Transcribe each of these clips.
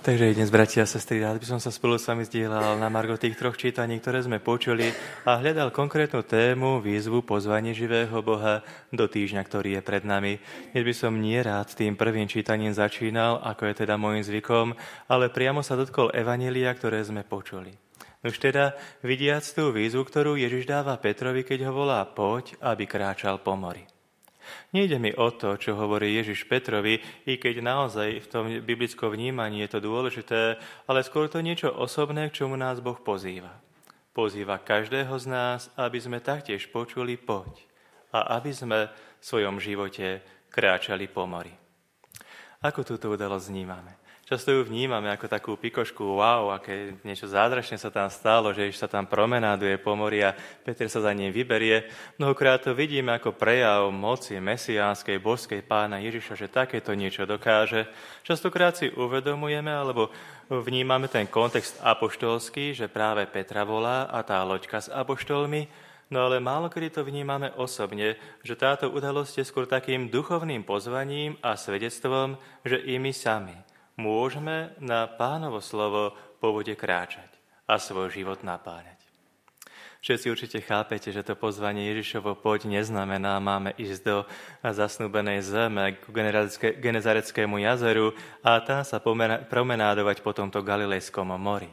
Takže dnes, bratia a sestry, rád by som sa spolu s vami zdieľal na margo tých troch čítaní, ktoré sme počuli a hľadal konkrétnu tému, výzvu, pozvanie živého Boha do týždňa, ktorý je pred nami. Dnes by som nie rád tým prvým čítaním začínal, ako je teda môjim zvykom, ale priamo sa dotkol evanjelia, ktoré sme počuli. Už teda vidiac tú výzvu, ktorú Ježiš dáva Petrovi, keď ho volá poď, aby kráčal po mori. Nejde mi o to, čo hovorí Ježiš Petrovi, i keď naozaj v tom biblickom vnímaní je to dôležité, ale skôr to niečo osobné, k čomu nás Boh pozýva. Pozýva každého z nás, aby sme taktiež počuli poď a aby sme v svojom živote kráčali po mori. Ako túto udalosť vnímame? Často ju vnímame ako takú pikošku, wow, aké niečo zázračné sa tam stalo, že Ježiš sa tam promenáduje po mori a Peter sa za ním vyberie. Mnohokrát to vidíme ako prejav moci mesiánskej, božskej Pána Ježiša, že takéto niečo dokáže. Častokrát si uvedomujeme alebo vnímame ten kontext apoštolský, že práve Petra volá a tá loďka s apoštolmi, no ale málokedy to vnímame osobne, že táto udalosť je skôr takým duchovným pozvaním a svedectvom, že i my sami môžeme na Pánovo slovo po vode kráčať a svoj život napáňať. Všetci určite chápete, že to pozvanie Ježišovo poď neznamená, máme ísť do zasnúbenej zeme k Genezareckému jazeru a tam sa promenádovať po tomto Galilejskom mori.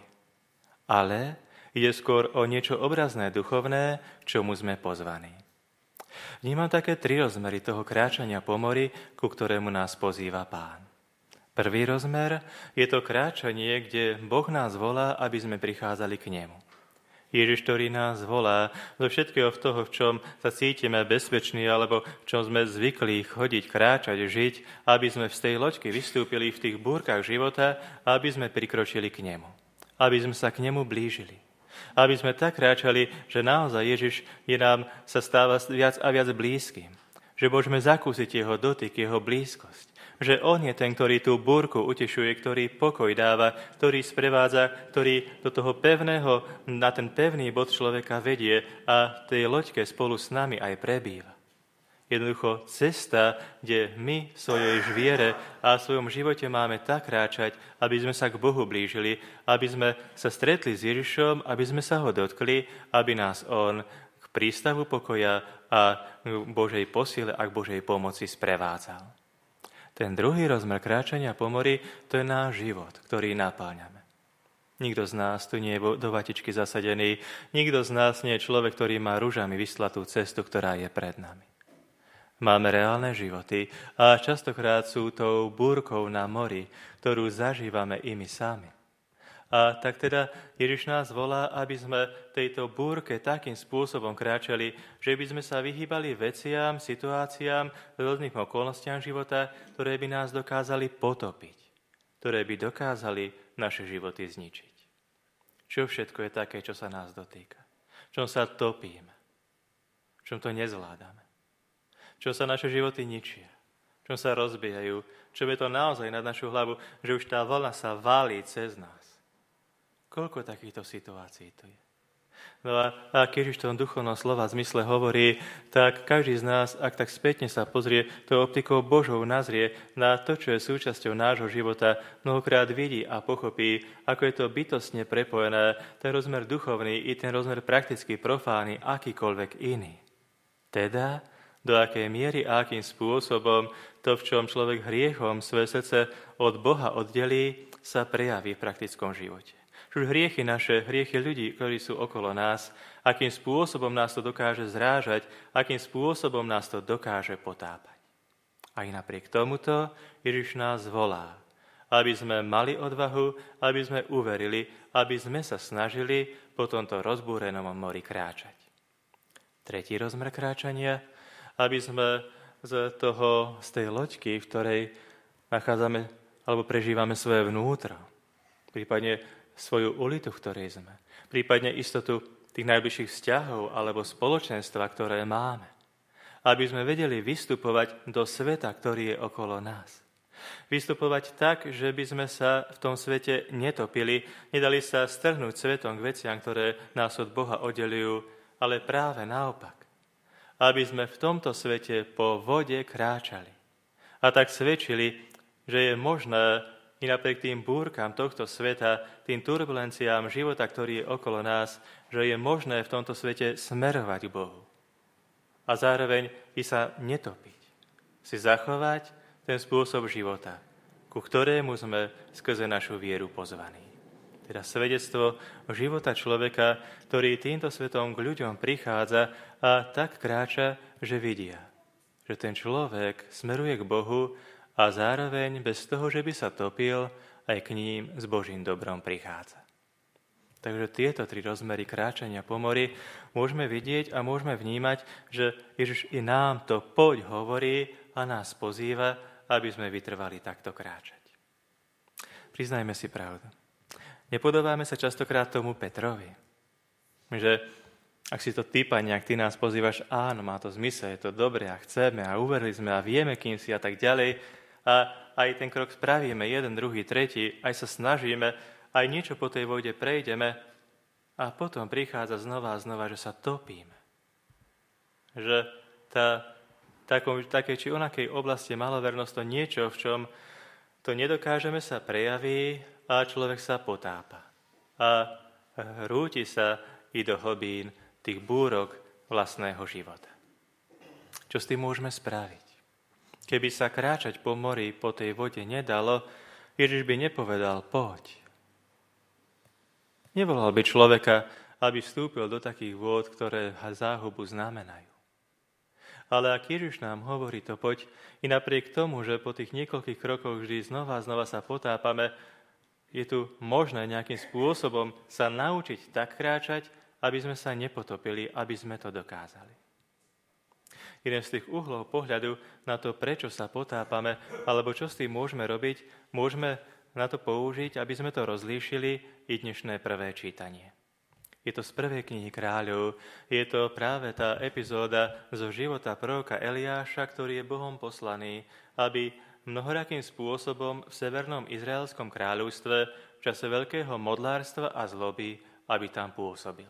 Ale ide skôr o niečo obrazné, duchovné, k čomu sme pozvaní. Vnímam také 3 rozmery toho kráčania po mori, ku ktorému nás pozýva Pán. Prvý rozmer je to kráčanie, kde Boh nás volá, aby sme prichádzali k nemu. Ježiš, ktorý nás volá zo všetkého toho, v čom sa cítime bezpeční alebo v čom sme zvykli chodiť, kráčať, žiť, aby sme z tej loďky vystúpili v tých búrkach života a aby sme prikročili k nemu. Aby sme sa k nemu blížili. Aby sme tak kráčali, že naozaj Ježiš sa stáva viac a viac blízkym. Že môžeme zakúsiť jeho dotyk, jeho blízkosť. Že on je ten, ktorý tú búrku utešuje, ktorý pokoj dáva, ktorý sprevádza, ktorý do toho pevného, na ten pevný bod človeka vedie a v tej loďke spolu s nami aj prebýva. Jednoducho cesta, kde my v svojej viere a v svojom živote máme tak kráčať, aby sme sa k Bohu blížili, aby sme sa stretli s Ježišom, aby sme sa ho dotkli, aby nás on k prístavu pokoja a k Božej posile a k Božej pomoci sprevádzal. Ten druhý rozmer kráčania po mori, to je náš život, ktorý napáňame. Nikto z nás tu nie je do vatičky zasadený, nikto z nás nie je človek, ktorý má ružami vyslatú cestu, ktorá je pred nami. Máme reálne životy a častokrát sú tou búrkou na mori, ktorú zažívame i my sami. A tak teda Ježiš nás volá, aby sme tejto búrke takým spôsobom kráčali, že by sme sa vyhýbali veciam, situáciám, rôznym okolnostiam života, ktoré by nás dokázali potopiť, ktoré by dokázali naše životy zničiť. Čo všetko je také, čo sa nás dotýka? V čom sa topíme? V čom to nezvládame? V čom sa naše životy ničia? V čom sa rozbijajú? Čo je to naozaj nad našu hlavu, že už tá vlna sa válí cez nás? Koľko takýchto situácií tu je? No a ak Ježiš v tom duchovnom slova zmysle hovorí, tak každý z nás, ak tak spätne sa pozrie, to optikou Božou nazrie na to, čo je súčasťou nášho života, mnohokrát vidí a pochopí, ako je to bytostne prepojené, ten rozmer duchovný i ten rozmer prakticky profánny, akýkoľvek iný. Teda, do akej miery a akým spôsobom to, v čom človek hriechom svoje srdce od Boha oddelí, sa prejaví v praktickom živote. Už hriechy naše, hriechy ľudí, ktorí sú okolo nás, akým spôsobom nás to dokáže zrážať, akým spôsobom nás to dokáže potápať. Aj napriek tomuto Ježiš nás volá, aby sme mali odvahu, aby sme uverili, aby sme sa snažili po tomto rozbúrenom mori kráčať. Tretí rozmer kráčania, aby sme z tej loďky, v ktorej nachádzame alebo prežívame svoje vnútro, prípadne svoju ulitu, v ktorej sme, prípadne istotu tých najbližších vzťahov alebo spoločenstva, ktoré máme, aby sme vedeli vystupovať do sveta, ktorý je okolo nás. Vystupovať tak, že by sme sa v tom svete netopili, nedali sa strhnúť svetom k veciam, ktoré nás od Boha oddelujú, ale práve naopak. Aby sme v tomto svete po vode kráčali. A tak svedčili, že je možné i napriek tým búrkam tohto sveta, tým turbulenciám života, ktorý je okolo nás, že je možné v tomto svete smerovať k Bohu. A zároveň i sa netopiť. Si zachovať ten spôsob života, ku ktorému sme skrze našu vieru pozvaní. Teda svedectvo života človeka, ktorý týmto svetom k ľuďom prichádza a tak kráča, že vidia, že ten človek smeruje k Bohu a zároveň bez toho, že by sa topil, aj k ním s Božím dobrom prichádza. Takže tieto tri rozmery kráčania po mori môžeme vidieť a môžeme vnímať, že Ježiš i nám to poď hovorí a nás pozýva, aby sme vytrvali takto kráčať. Priznajme si pravdu. Nepodobáme sa častokrát tomu Petrovi, že ak si to ty, Pane, ak ty nás pozývaš, áno, má to zmysel, je to dobré a chceme a uverili sme a vieme, kým si a tak ďalej. A aj ten krok spravíme, jeden, druhý, tretí, aj sa snažíme, aj niečo po tej vode prejdeme a potom prichádza znova a znova, že sa topíme. Že také či onakej oblasti malovernosť to niečo, v čom to nedokážeme sa prejaví a človek sa potápa. A rúti sa i do hlbín tých búrok vlastného života. Čo s tým môžeme spraviť? Keby sa kráčať po mori, po tej vode nedalo, Ježiš by nepovedal, poď. Nevolal by človeka, aby vstúpil do takých vôd, ktoré záhubu znamenajú. Ale ak Ježiš nám hovorí to poď, i napriek tomu, že po tých niekoľkých krokoch vždy znova sa potápame, je tu možné nejakým spôsobom sa naučiť tak kráčať, aby sme sa nepotopili, aby sme to dokázali. Jeden z tých uhlov pohľadu na to, prečo sa potápame, alebo čo s tým môžeme robiť, môžeme na to použiť, aby sme to rozlíšili i dnešné prvé čítanie. Je to z prvej knihy Kráľov, je to práve tá epizóda zo života proroka Eliáša, ktorý je Bohom poslaný, aby mnohorakým spôsobom v severnom izraelskom kráľovstve v čase veľkého modlárstva a zloby, aby tam pôsobil.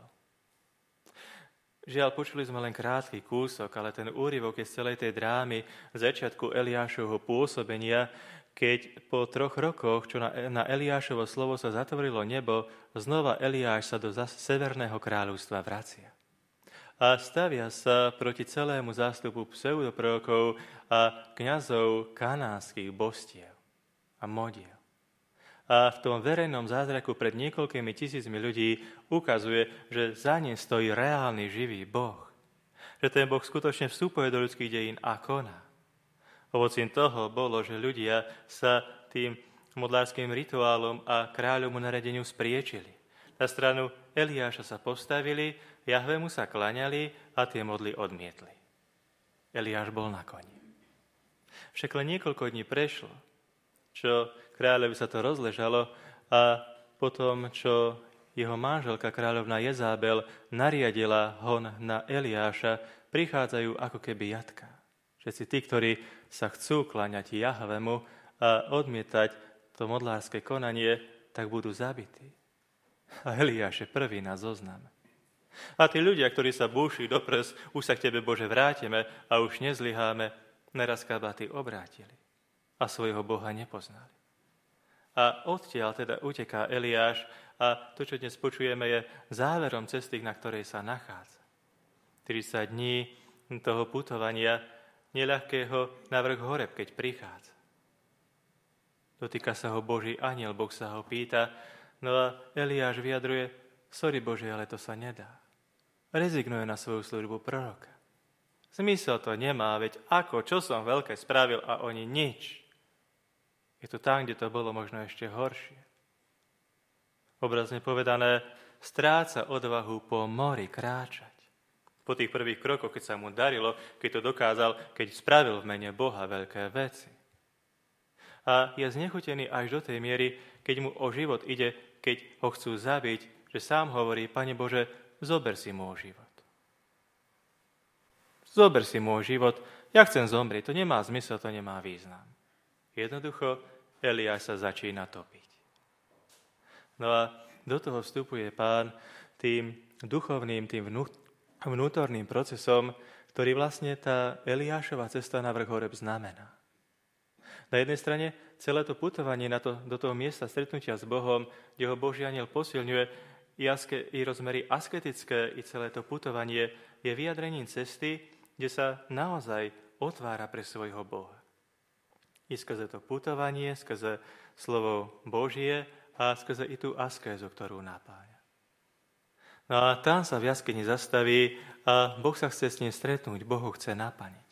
Žiaľ, počuli sme len krátky kúsok, ale ten úryvok je z celej tej drámy začiatku Eliášovho pôsobenia, keď po 3 rokoch, čo na Eliášovo slovo sa zatvorilo nebo, znova Eliáš sa do severného kráľovstva vracia. A stavia sa proti celému zástupu pseudoprorokov a kňazov kanánskych bostiev a modiel. A v tom verejnom zázraku pred niekoľkými tisícmi ľudí ukazuje, že za ním stojí reálny živý Boh. Že ten Boh skutočne vstupuje do ľudských dejín a koná. Ovocím toho bolo, že ľudia sa tým modlárským rituálom a kráľovmu naredeniu spriečili. Na stranu Eliáša sa postavili, Jahvemu sa klaňali a tie modly odmietli. Eliáš bol na koni. Však len niekoľko dní prešlo, čo kráľovi sa to rozležalo a potom, čo jeho manželka kráľovna Jezábel nariadila hon na Eliáša, prichádzajú ako keby jatka. Všetci tí, ktorí sa chcú kláňať Jahvemu a odmietať to modlárske konanie, tak budú zabití. A Eliáš je prvý na zozname. A tí ľudia, ktorí sa búši do prs, už sa k tebe, Bože, vrátime a už nezlyháme, neraz kabaty obrátili a svojho Boha nepoznali. A odtiaľ teda uteká Eliáš a to, čo dnes počujeme, je záverom cesty, na ktorej sa nachádza. 30 dní toho putovania neľahkého na vrch Horeb, keď prichádza. Dotýka sa ho Boží anjel, Boh sa ho pýta, no a Eliáš vyjadruje, sorry Bože, ale to sa nedá. Rezignuje na svoju službu proroka. Zmysel to nemá, veď ako, čo som veľké spravil a oni nič. Je to tam, kde to bolo možno ešte horšie. Obrazne povedané, stráca odvahu po mori kráčať. Po tých prvých krokoch, keď sa mu darilo, keď to dokázal, keď spravil v mene Boha veľké veci. A je znechutený až do tej miery, keď mu o život ide, keď ho chcú zabiť, že sám hovorí, Pane Bože, zober si môj život. Zober si môj život, ja chcem zomrieť, to nemá zmysel, to nemá význam. Jednoducho, Eliáš sa začína topiť. No a do toho vstupuje Pán tým duchovným, tým vnútorným procesom, ktorý vlastne tá Eliášova cesta na vrch Horeb znamená. Na jednej strane celé to putovanie do toho miesta stretnutia s Bohom, kde ho Boží anjel posilňuje, i rozmery asketické, i celé to putovanie je vyjadrením cesty, kde sa naozaj otvára pre svojho Boha. I skrze to putovanie, skrze slovo Božie a skrze i tú askézu, ktorú napája. No a tam sa v jaskyni zastaví a Boh sa chce s ním stretnúť, Boh ho chce naplniť.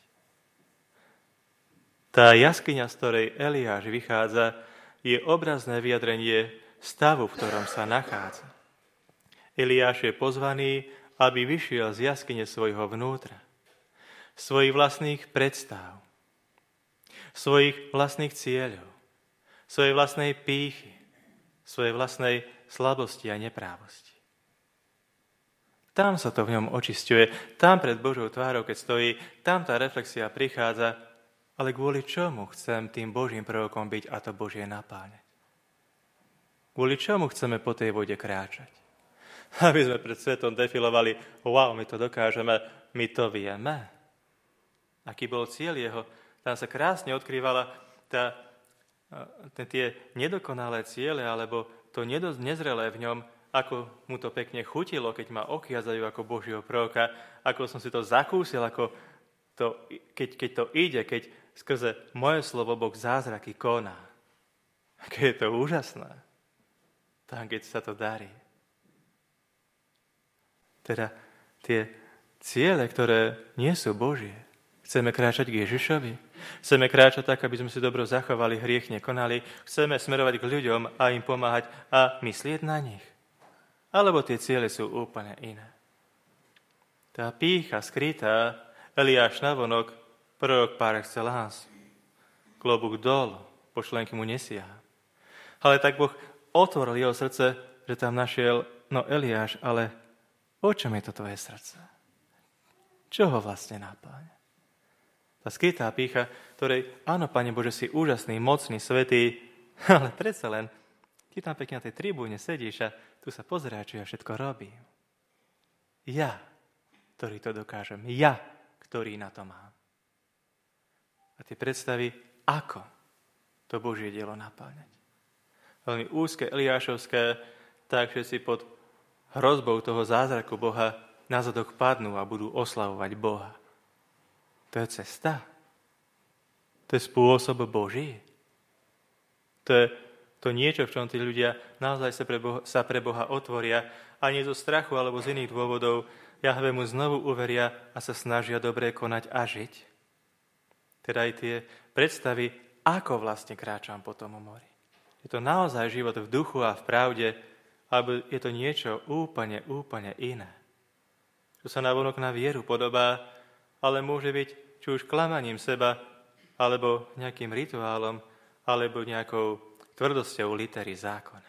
Tá jaskyňa, z ktorej Eliáš vychádza, je obrazné vyjadrenie stavu, v ktorom sa nachádza. Eliáš je pozvaný, aby vyšiel z jaskyne svojho vnútra, svojich vlastných predstav, svojich vlastných cieľov, svojej vlastnej pýchy, svojej vlastnej slabosti a neprávosti. Tam sa to v ňom očisťuje, tam pred Božou tvárou, keď stojí, tam tá reflexia prichádza, ale kvôli čomu chcem tým Božím prorokom byť a to Božie napáňať? Kvôli čomu chceme po tej vode kráčať? Aby sme pred svetom defilovali, wow, my to dokážeme, my to vieme. Aký bol cieľ jeho? Tam sa krásne odkrývala tie nedokonalé ciele, alebo to nezrelé v ňom, ako mu to pekne chutilo, keď ma okiazajú ako Božieho proroka, ako som si to zakúsil, ako to, keď to ide, keď skrze moje slovo Boh zázraky koná. Aké je to úžasné. Tam, keď sa to darí. Teda tie ciele, ktoré nie sú Božie. Chceme kráčať k Ježišovi. Chceme kráčať tak, aby sme si dobro zachovali, hriech nekonali. Chceme smerovať k ľuďom a im pomáhať a myslieť na nich. Alebo tie ciele sú úplne iné. Tá pýcha skrytá, Eliáš navonok, prorok par excellence. Klobúk dolu, pošlenky mu nesiaha. Ale tak Boh otvoril jeho srdce, že tam našiel, Eliáš, ale o čom je to tvoje srdce? Čo ho vlastne napáňa? Tá skrytá pýcha, ktorej, áno, Pane Bože, si úžasný, mocný, svätý, ale predsa len, ty tam pekne na tej tribúne sedíš a tu sa pozeráš, čo ja všetko robím. Ja, ktorý to dokážem. Ja, ktorý na to mám. A tie predstavy, ako to Božie dielo napáňať. Veľmi úzke, eliášovské, tak všetci pod hrozbou toho zázraku Boha na zadok padnú a budú oslavovať Boha. To je cesta. To je spôsob Boží. To je to niečo, v čom tí ľudia naozaj sa pre Boha otvoria a nie zo strachu alebo z iných dôvodov Jahvemu znovu uveria a sa snažia dobre konať a žiť. Teda aj tie predstavy, ako vlastne kráčam po tomu mori. Je to naozaj život v duchu a v pravde, alebo je to niečo úplne iné. Čo sa navonok na vieru podobá, ale môže byť či už klamaním seba, alebo nejakým rituálom, alebo nejakou tvrdosťou litery zákona.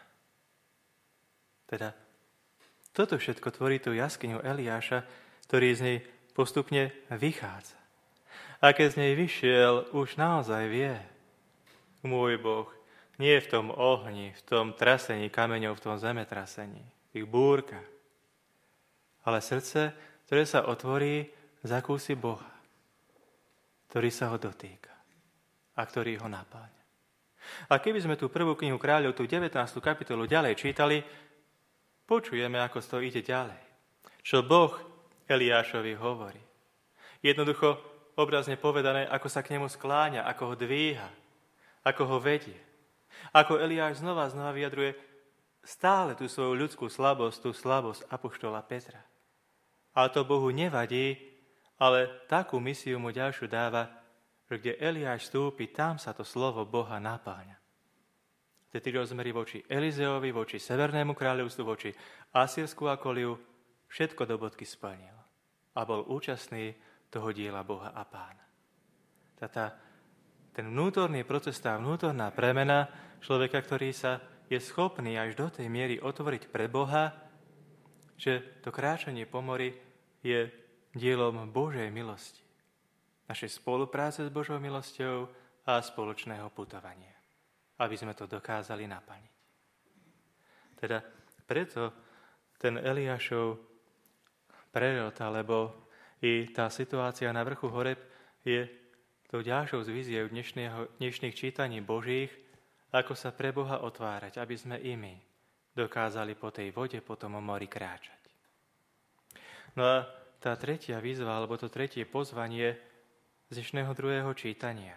Teda toto všetko tvorí tú jaskyňu Eliáša, ktorý z nej postupne vychádza. A keď z nej vyšiel, už naozaj vie, môj Boh, nie v tom ohni, v tom trasení kameňov, v tom zemetrasení, v tých búrkach, ale srdce, ktoré sa otvorí, zakúsi Boha, ktorý sa ho dotýka a ktorý ho napáňa. A keby sme tú prvú knihu Kráľov, tú 19. kapitolu ďalej čítali, počujeme, ako to ide ďalej. Čo Boh Eliášovi hovorí. Jednoducho, obrazne povedané, ako sa k nemu skláňa, ako ho dvíha, ako ho vedie. Ako Eliáš znova vyjadruje stále tú svoju ľudskú slabosť, tú slabosť apoštola Petra. Ale to Bohu nevadí, ale takú misiu mu ďalšiu dáva, že kde Eliáš vstúpi, tam sa to slovo Boha napáňa. Tie tri rozmery voči Elizeovi, voči Severnému kráľovstvu, voči Asýrsku akoliu, všetko do bodky splnil. A bol účastný toho diela Boha a Pána. Ten vnútorný proces, tá vnútorná premena človeka, ktorý sa je schopný až do tej miery otvoriť pre Boha, že to kráčanie po mori je dielom Božej milosti. Našej spolupráce s Božou milosťou a spoločného putovania. Aby sme to dokázali naplniť. Teda preto ten Eliášov prerod, alebo i tá situácia na vrchu Horeb je tou ďalšou z víziev dnešných čítaní Božích, ako sa pre Boha otvárať, aby sme i my dokázali po tej vode, po tom mori kráčať. No a tá tretia výzva, alebo to tretie pozvanie z dnešného druhého čítania.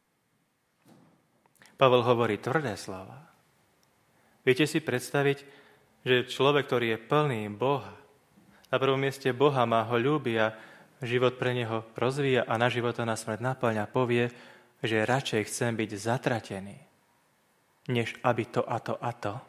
Pavol hovorí tvrdé slova. Viete si predstaviť, že človek, ktorý je plný Boha, na prvom mieste Boha, má ho ľúbi a život pre neho rozvíja a na život a na smrť naplňa, povie, že radšej chcem byť zatratený, než aby to a to a to.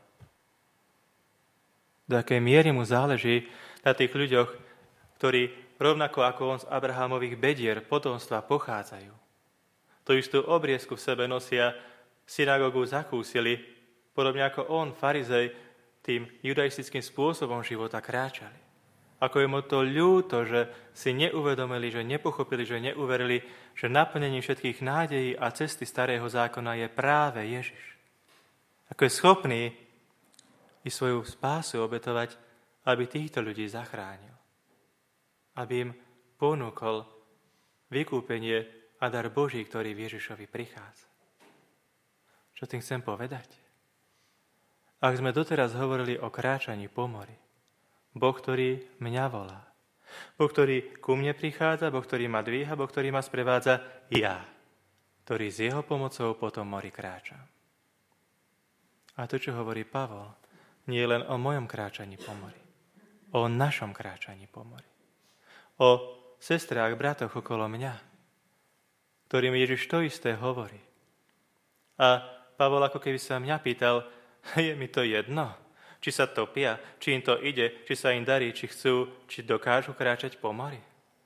Do akej miery mu záleží na tých ľuďoch, ktorí rovnako ako on z Abrahámových bedier potomstva pochádzajú. Tú istú obriezku v sebe nosia, synagógu zakúsili, podobne ako on, farizej, tým judaistickým spôsobom života kráčali. Ako je mu to ľúto, že si neuvedomili, že nepochopili, že neuverili, že naplnením všetkých nádejí a cesty starého zákona je práve Ježiš. Ako je schopný i svoju spásu obetovať, aby týchto ľudí zachránil. Aby im ponúkol vykúpenie a dar Boží, ktorý v Ježišovi prichádza. Čo tým chcem povedať? Ak sme doteraz hovorili o kráčaní po mori, Boh, ktorý mňa volá, Boh, ktorý ku mne prichádza, Boh, ktorý ma dvíha, Boh, ktorý ma sprevádza, ja, ktorý s jeho pomocou po tom mori kráčam. A to, čo hovorí Pavol, nie je len o mojom kráčaní po mori, o našom kráčaní po mori, o sestrách, bratoch okolo mňa, ktorým Ježiš to isté hovorí. A Pavol ako keby sa mňa pýtal, je mi to jedno, či sa topia, či im to ide, či sa im darí, či chcú, či dokážu kráčať po mori.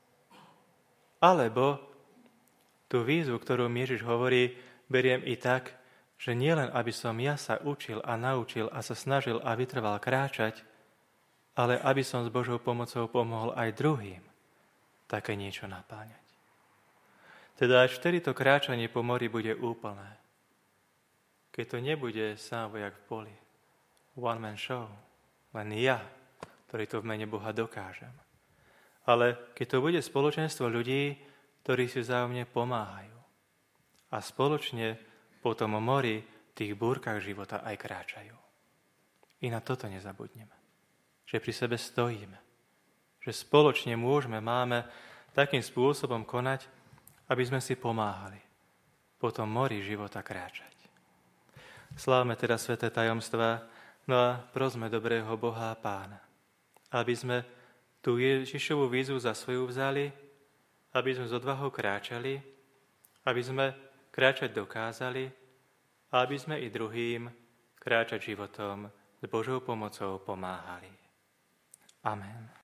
Alebo tú výzvu, ktorú Ježiš hovorí, beriem i tak, že nielen, aby som ja sa učil a naučil a sa snažil a vytrval kráčať, ale aby som s Božou pomocou pomohol aj druhým také niečo napáňať. Teda až vtedy to kráčanie po mori bude úplné. Keď to nebude sám vojak v poli, one man show, len ja, ktorý to v mene Boha dokážem. Ale keď to bude spoločenstvo ľudí, ktorí si vzájomne pomáhajú a spoločne po tom mori, tých búrkach života aj kráčajú. I na toto nezabudneme. Že pri sebe stojíme. Že spoločne máme takým spôsobom konať, aby sme si pomáhali po tom mori života kráčať. Slávme teda sväté tajomstvá, no a prosme dobrého Boha a Pána, aby sme tú Ježišovú výzvu za svoju vzali, aby sme s odvahou kráčali, aby sme kráčať dokázali a aby sme i druhým kráčať životom s Božou pomocou pomáhali. Amen.